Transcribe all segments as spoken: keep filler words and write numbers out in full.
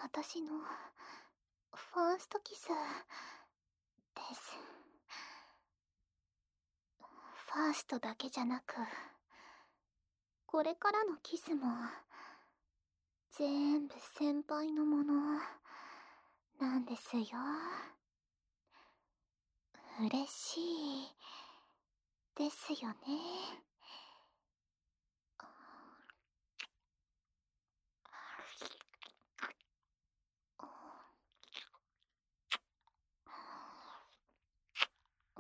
私のファーストキスです。ファーストだけじゃなく、これからのキスも全部先輩のものなんですよ。嬉しいですよね。うん。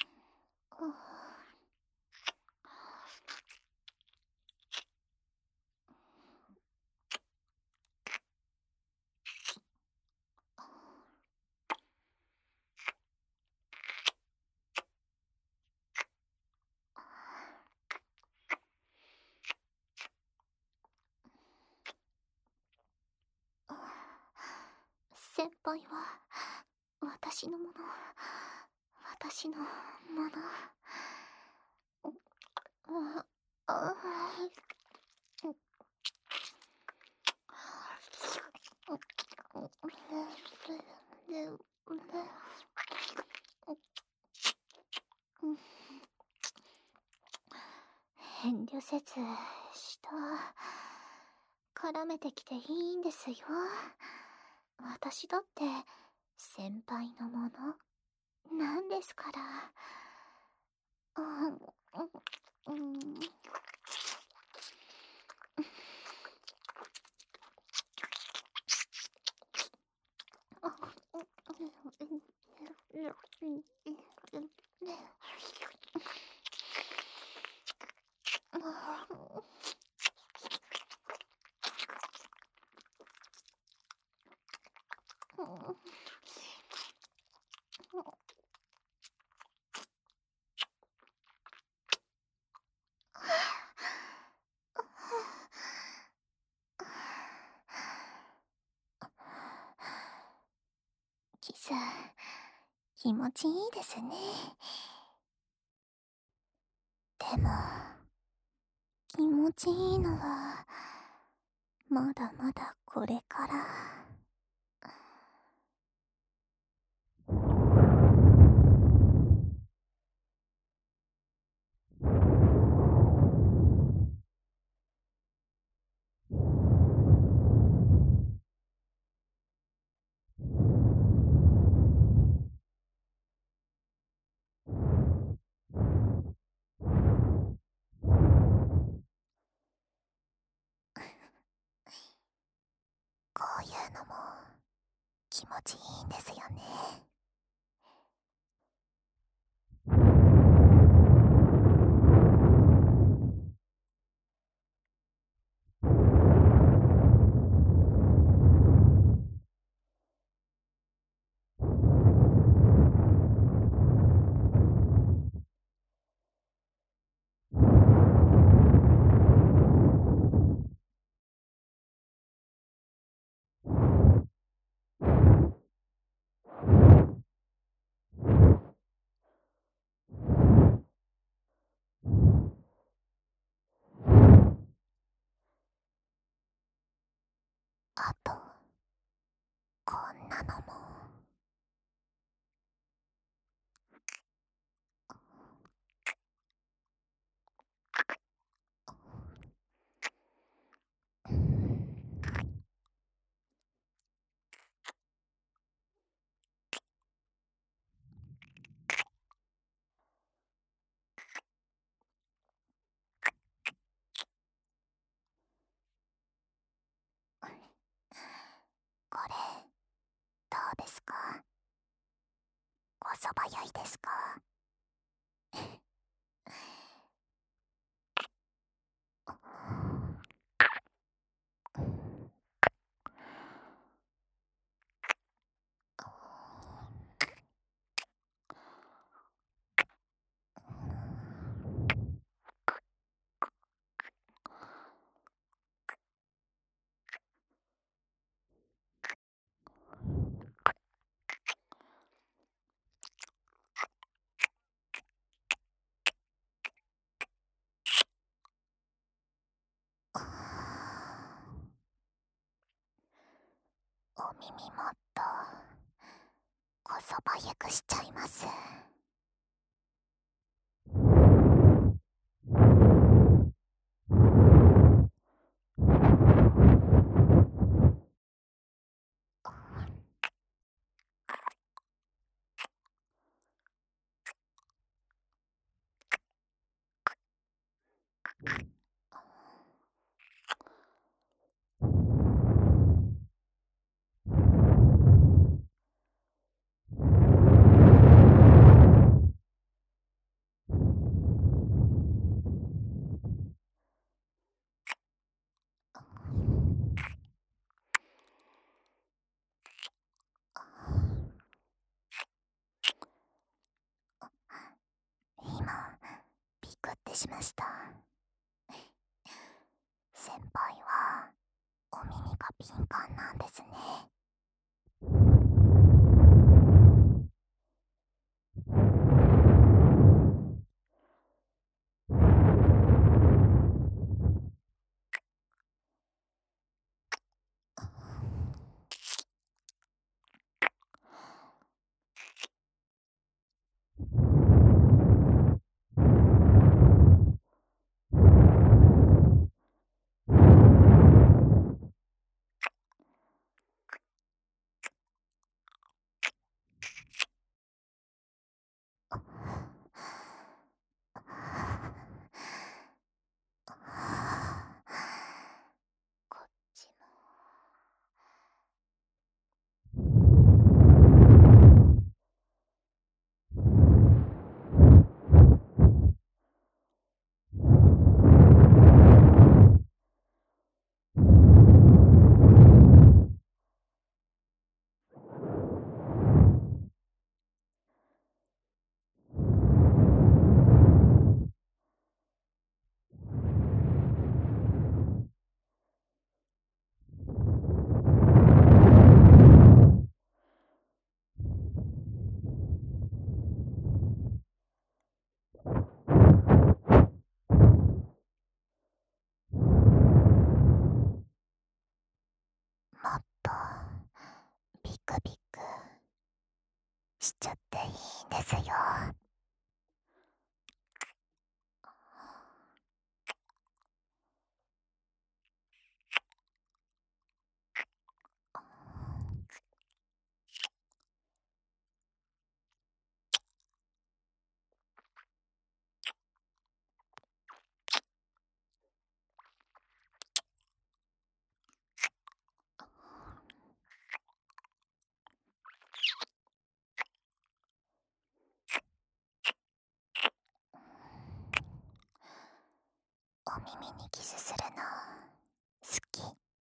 先輩は私のもの、私のもの。ああ遠慮せずした絡めてきていいんですよ。私だって先輩のものなんですから。うんうん、キス気持ちいいですね。でも気持ちいいのはまだまだこれから。こういうのも気持ちいいんですよね。あとこんなのも。これどうですか？こそばゆいですか？ お耳もっとこそばゆくしちゃいます。今ビクってしました。先輩はお耳が敏感なんですね。こっちも。もっとビクビクしちゃっていいんですよ。お耳にキスするの好き。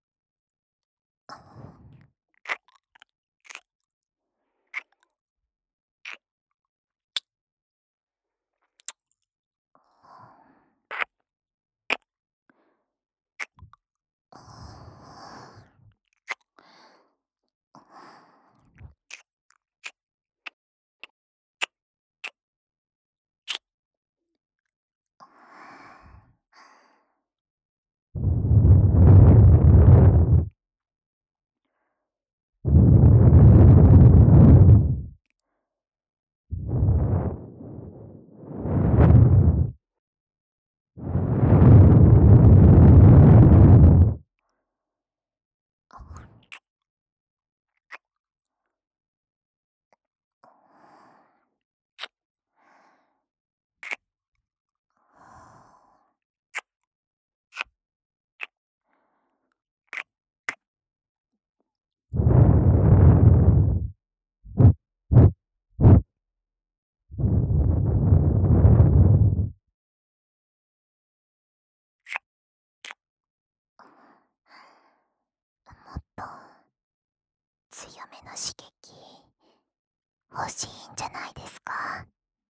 もっと強めの刺激欲しいんじゃないですか。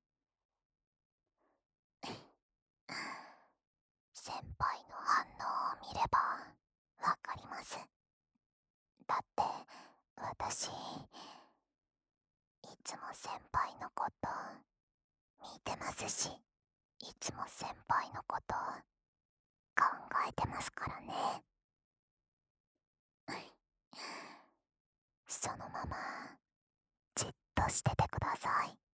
先輩の反応を見ればわかります。だって私いつも先輩のこと見てますし、いつも先輩のこと考えてますからね。 まじっとしててください。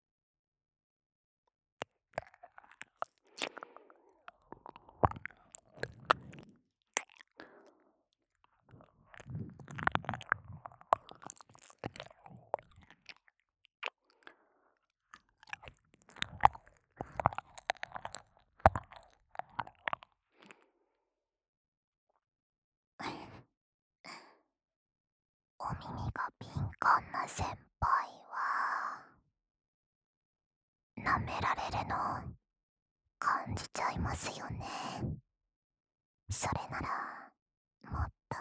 お耳が敏感な先輩は舐められるの感じちゃいますよね。それならもっと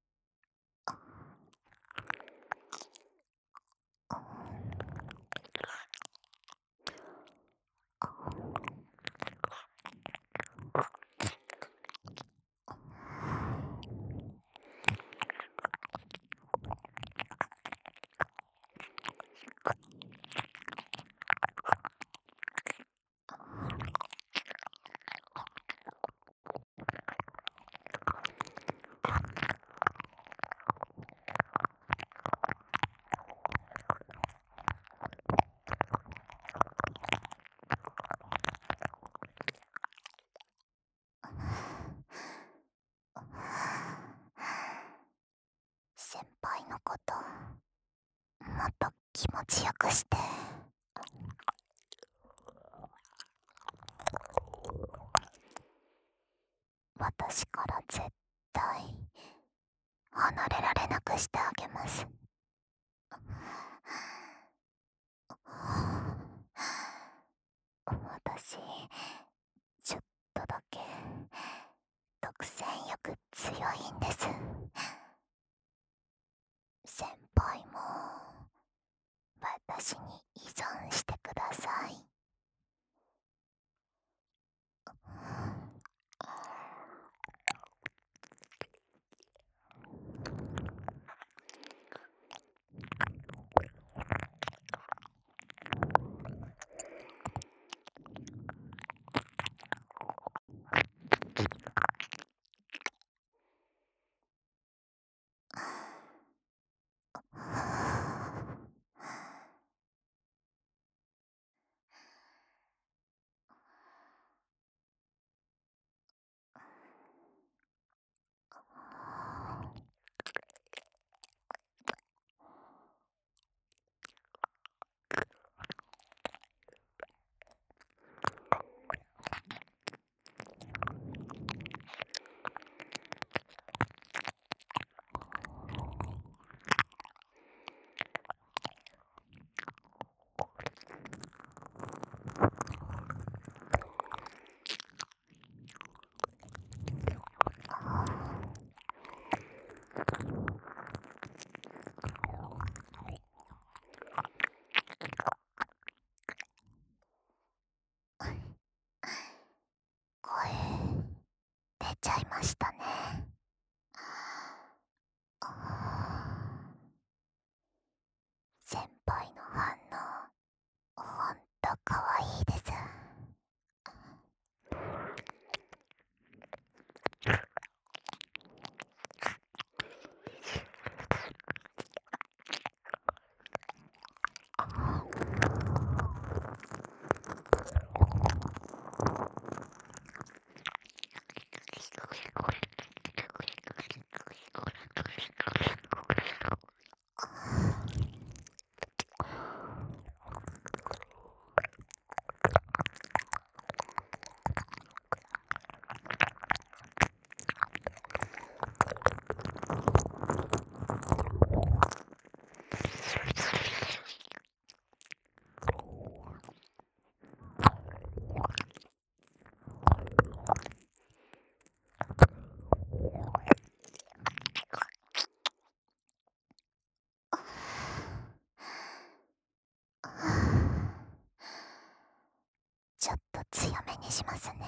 先輩のこともっと気持ちよくして。私から絶対離れられなくしてあげます。私ちょっとだけ独占欲強いんです。先輩も私に依存してください。声出ちゃいましたね。先輩の反応ほんとかわいいです。ちょっと強めにしますね。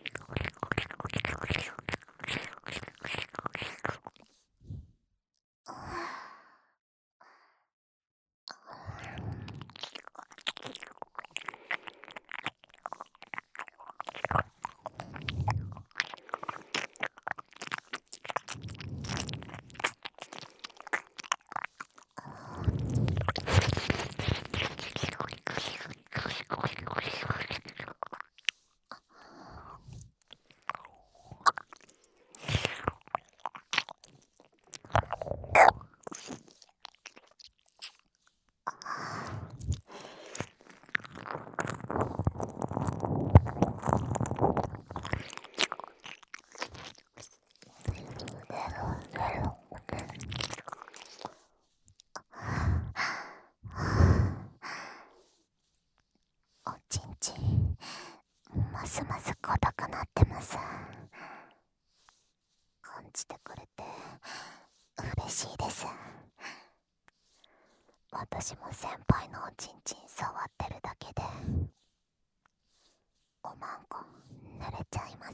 ますます硬くなってます。感じてくれて嬉しいです。私も先輩のおちんちん触ってるだけでおまんこ濡れちゃいます。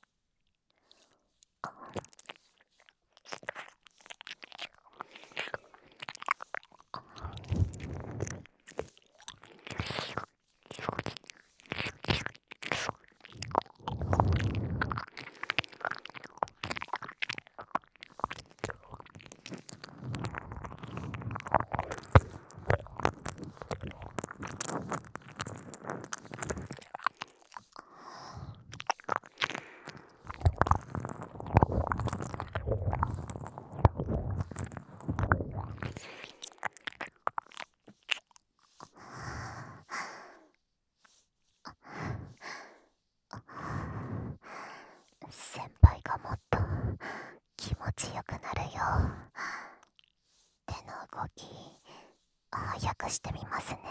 先輩がもっと気持ちよくなるよう手の動き早くしてみますね。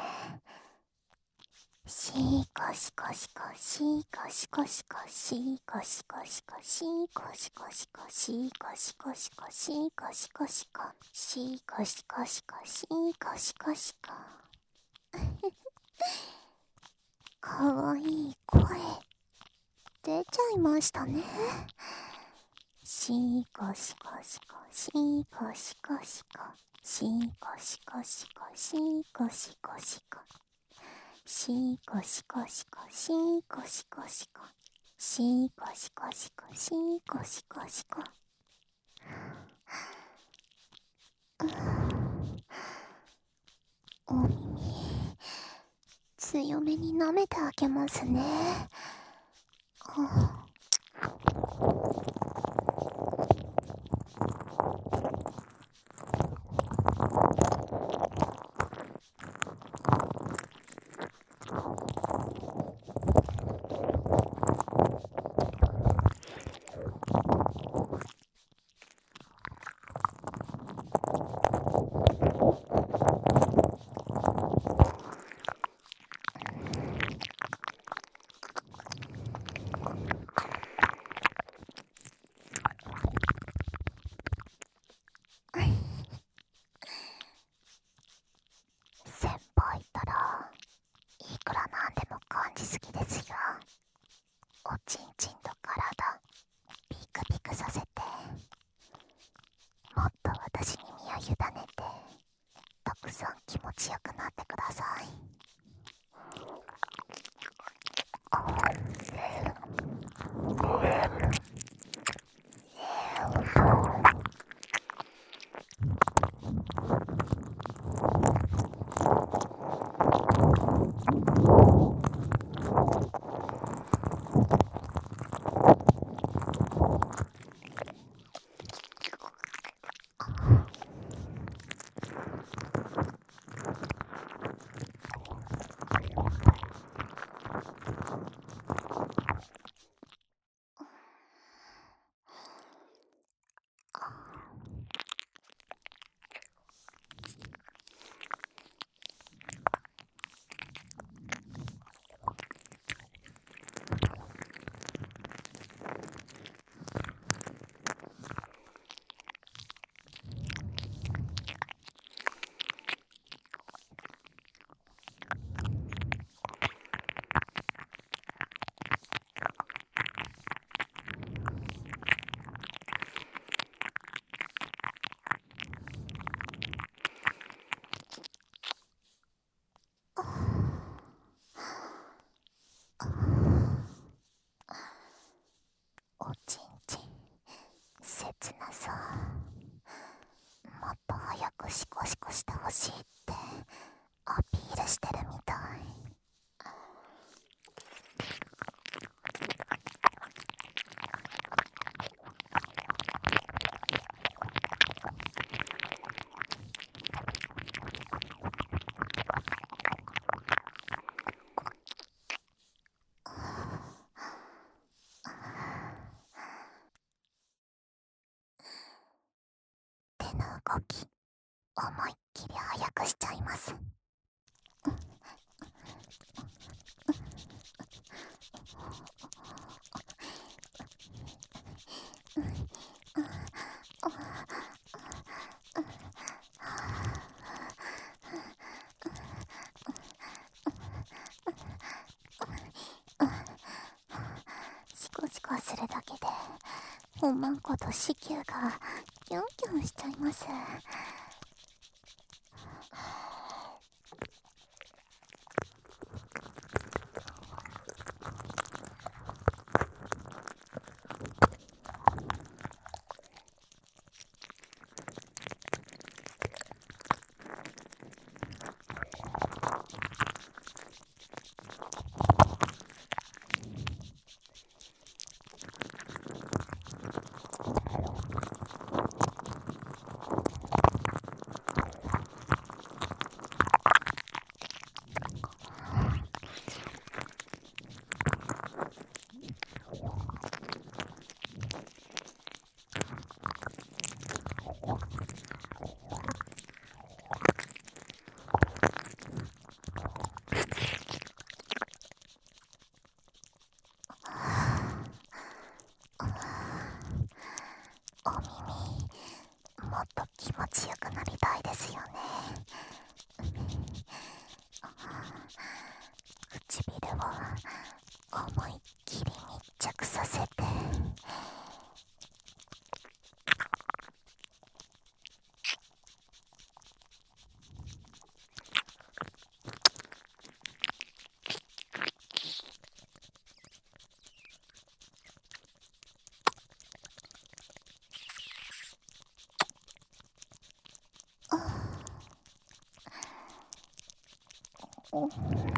シーコシコシコシーコシコシコシーコシコシコシーコシコシコシーコシコシコシーコシコシコシーコシコシコシーコシコシコかわいい声出ちゃいましたね。シーコシコシコシーコシコシコシーコシコシコシーコシコシコシーコシコシコシーコシコシコシーコシコシコシーコシコシコお耳強めに舐めてあげますね。先輩ったらいくらなんでも感じすぎですよ。おちんちんと体ピクピクさせてもっと私に身を委ねてたくさん気持ちよくなってください。おちんちん切なそう。もっと早くシコシコしてほしいってアピールしてるみたい。手の動き思いっきり早くしちゃいます。 コシコするだけでおまんこと子宮がキュンキュンしちゃいます。お耳もっと気持ちよくなりたいですよね。唇を思いっきり密着させて、お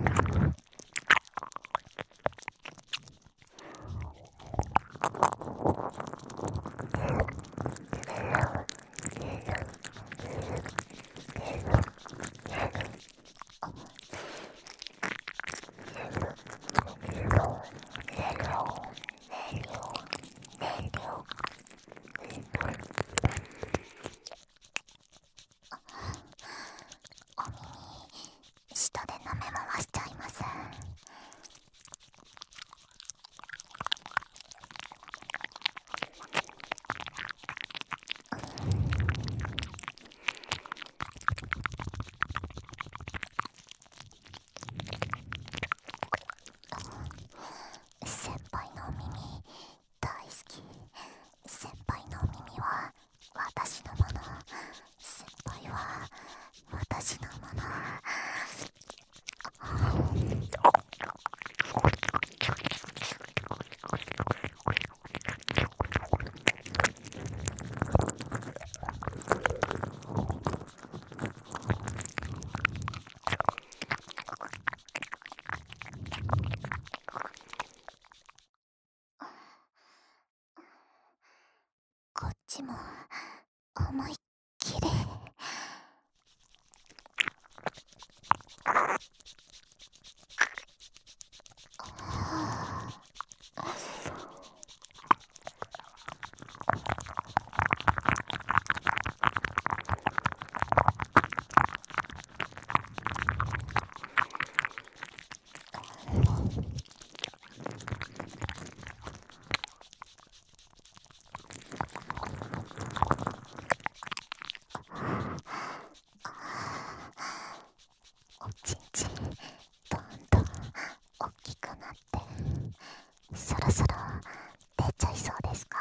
舌で舐め回しちゃいます。先輩のお耳大好き。先輩のお耳は私のもの。先輩は私のもの。こっちも思いっきり。おちんちんどんどん大きくなって、そろそろ出ちゃいそうですか？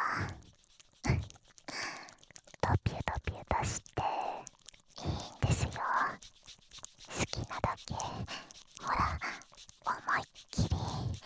ドピュドピュ出していいんですよ。好きなだけ、ほら、思いっきり。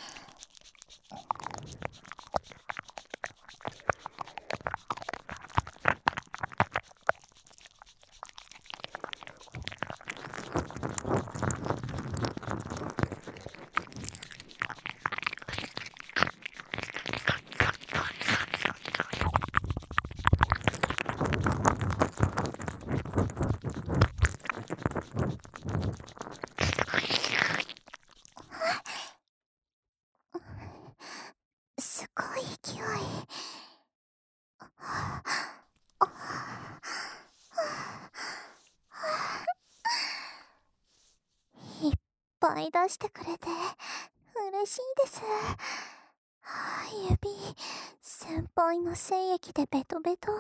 すごい勢い。いっぱい出してくれて嬉しいです。指、先輩の精液でベトベト。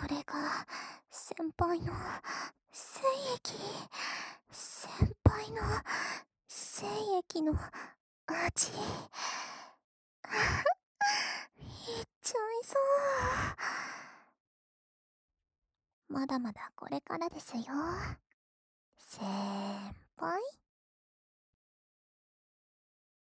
れが先輩の精液、先輩の精液の味。いっちゃいそう。まだまだこれからですよ、先輩。